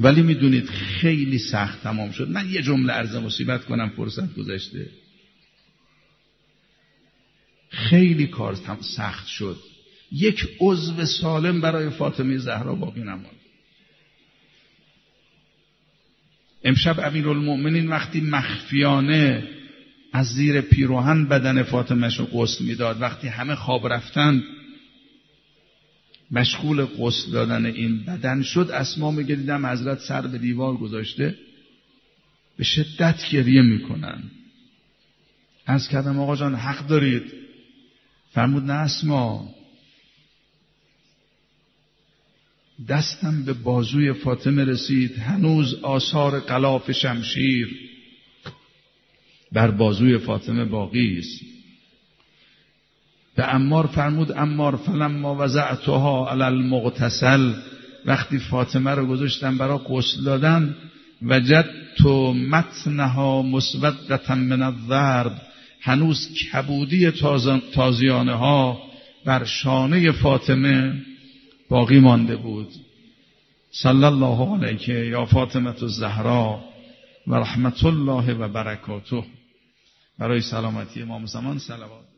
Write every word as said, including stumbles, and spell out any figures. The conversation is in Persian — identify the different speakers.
Speaker 1: ولی میدونید خیلی سخت تمام شد. من یه جمله عرض مصیبت کنم، فرصت گذشته. خیلی کار سخت شد، یک عضو سالم برای فاطمه زهرا باقی نماند. امشب امیرالمؤمنین وقتی مخفیانه از زیر پیراهن بدن فاطمه‌شو غسل میداد، وقتی همه خواب رفتند مشغول غسل دادن این بدن شد، اسما میگه دیدم حضرت سر به دیوار گذاشته به شدت گریه میکنن. عرض کردم آقا جان حق دارید. فرمود نه اسما، دستم به بازوی فاطمه رسید، هنوز آثار غلاف شمشیر بر بازوی فاطمه باقی است. به عمار فرمود عمار فلما وضعتها علی المغتسل، وقتی فاطمه رو گذاشتم برای غسل دادن، وجدت متنها مسودة من الضرب، هنوز کبودی تازیانه ها بر شانه فاطمه باقی مانده بود. صلی الله علیک یا فاطمه الزهرا و رحمت الله و برکاته. برای سلامتی امام زمان صلوات.